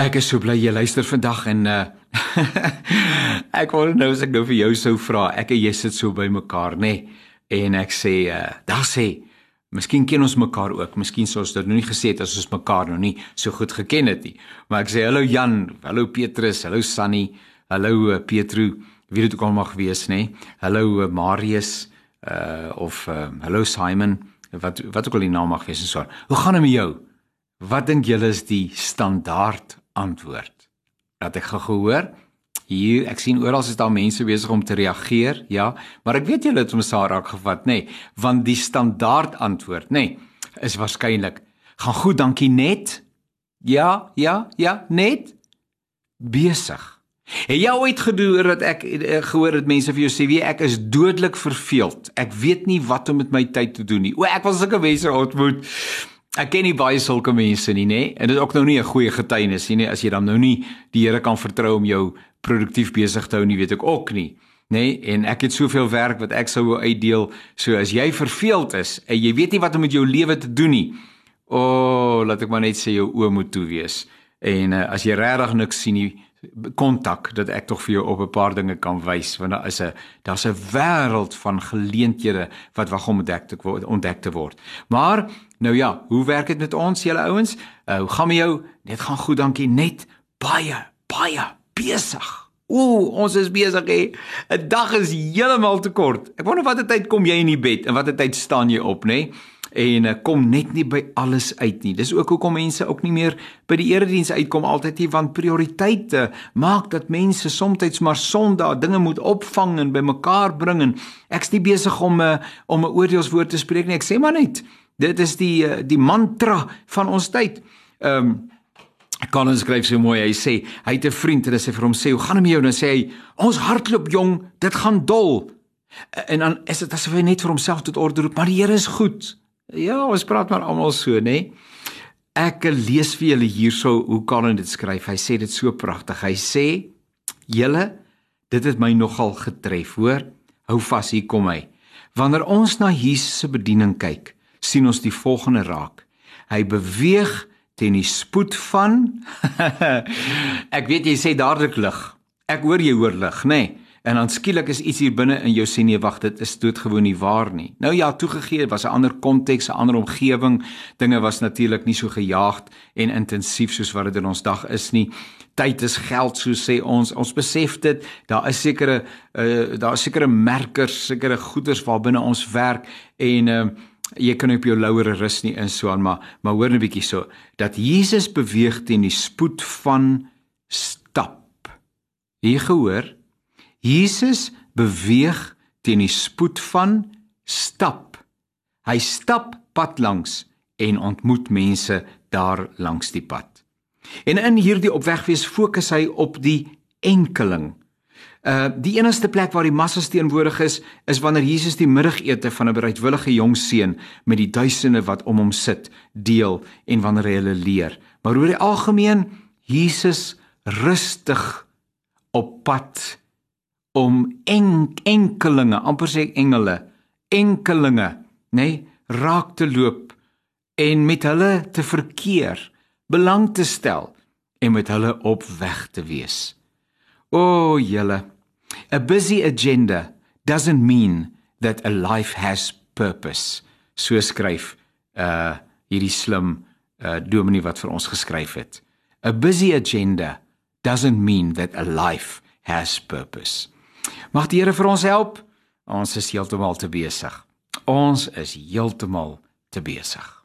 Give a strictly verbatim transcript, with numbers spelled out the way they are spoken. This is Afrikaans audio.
Ek is so bly jy luister vandag en uh, ek wou nou as ek nou vir jou sou vra, ek en jy sit so by mekaar, nê? Nee? En ek sê, uh, daar sê, miskien ken ons mekaar ook, miskien sou ons dit nou nie gesê het as ons mekaar nou nie so goed geken het nie. Maar ek sê, hallo Jan, hallo Petrus, hallo Sunny, hallo uh, Petru, wie dit ook al mag wees, nê? Nee? Hallo uh, Marius, uh, of uh, hallo Simon, wat, wat ook al die naam mag wees en so. Hoe gaan het met jou? Wat dink julle is die standaard antwoord? Dat ek gehoor, hier, ek sien oral is daar mense besig om te reageer, ja, maar ek weet julle het ons daar raak gevat, nê, nee, want die standaard antwoord, nê, nee, is waarskynlik, gaan goed, dankie, net, ja, ja, ja, net, besig. Het jy ooit gedoen dat ek gehoor het mense vir jou sê, wie, ek is dodelik verveeld, ek weet nie wat om met my tyd te doen nie, o, ek was sulke mense ontmoet, ek ken nie baie sulke mense nie, nee? En dit is ook nou nie 'n goeie getuienis nie, as jy dan nou nie die Here kan vertrou om jou produktief besig te hou nie, weet ek ook nie, nee? En ek het soveel werk wat ek sou wou uitdeel, so as jy verveeld is, en jy weet nie wat om met jou lewe te doen nie, o, oh, laat ek maar net sê, jou oë moet toe wees, en uh, as jy regtig niks sien nie, kontak, dat ek tog vir jou op 'n paar dinge kan wys, want daar is 'n daar's 'n wêreld van geleenthede wat wag om ontdek te word, ontdek te word. Maar nou ja, hoe werk dit met ons, julle ouens? Uh, hoe gaan met jou? Net gaan goed, dankie, net baie, baie besig. Ooh, ons is besig hè. 'n Dag is heeltemal te kort. Ek wonder watter tyd kom jy in die bed en watter tyd staan jy op, nê? En uh, kom net nie by alles uit nie. Dis ook hoekom mense ook nie meer by die erediens uitkom altyd nie, want prioriteite maak dat mense soms maar Sondag dinge moet opvang en by mekaar bring, en ek's nie besig om 'n uh, om 'n oordeelswoord te spreek nie, ek sê maar net, dit is die uh, die mantra van ons tyd. Ehm um, Colin skryf so mooi, hy sê, hy het 'n vriend en hy sê vir hom, sê, hoe gaan dit met jou? Dan sê hy, ons hartloop jong, dit gaan dol. En dan is dit asof hy net vir homself tot orde roep, maar die Here is goed. Ja, ons praat maar almal so, nê? Nee? Ek lees vir julle hierso hoe Colin dit skryf. Hy sê dit so pragtig. Hy sê, julle, dit het my nogal getref, hoor. Hou vas, hier kom hy. Wanneer ons na Jesus se bediening kyk, sien ons die volgende raak. Hy beweeg teen die spoed van ek weet jy sê dadelik lig. Ek hoor jy hoor lig, nê? Nee? En dan skielik is iets hier binne in jou sê, nee, wag, dit is doodgewoon nie waar nie. Nou ja, toegegee, was 'n ander konteks, 'n ander omgewing. Dinge was natuurlik nie so gejaagd en intensief soos wat dit in ons dag is nie. Tyd is geld, so sê ons. Ons besef dit. Daar is sekere uh, daar is sekere merkers, sekere goeders waar binne ons werk, en uh, jy kan op jou lauwere rus nie in so aan, maar maar hoor 'n bietjie so, dat Jesus beweeg teen die spoed van stap. Hier gehoor, Jesus beweeg teen die spoed van stap. Hy stap pad langs en ontmoet mense daar langs die pad. En in hierdie opwegwees fokus hy op die enkeling. Uh, die enigste plek waar die massas teenwoordig is, is wanneer Jesus die middagete van 'n bereidwillige jong seun met die duisende wat om hom sit, deel, en wanneer hy hulle leer. Maar oor die algemeen, Jesus rustig op pad om en, enkelinge, amper sê ek engele, enkelinge, nee, raak te loop en met hulle te verkeer, belang te stel en met hulle op weg te wees. O, julle, a busy agenda doesn't mean that a life has purpose. So skryf uh, hierdie slim uh, dominee wat vir ons geskryf het. A busy agenda doesn't mean that a life has purpose. Mag die Here vir ons help. Ons is heeltemal te besig. Ons is heeltemal te besig.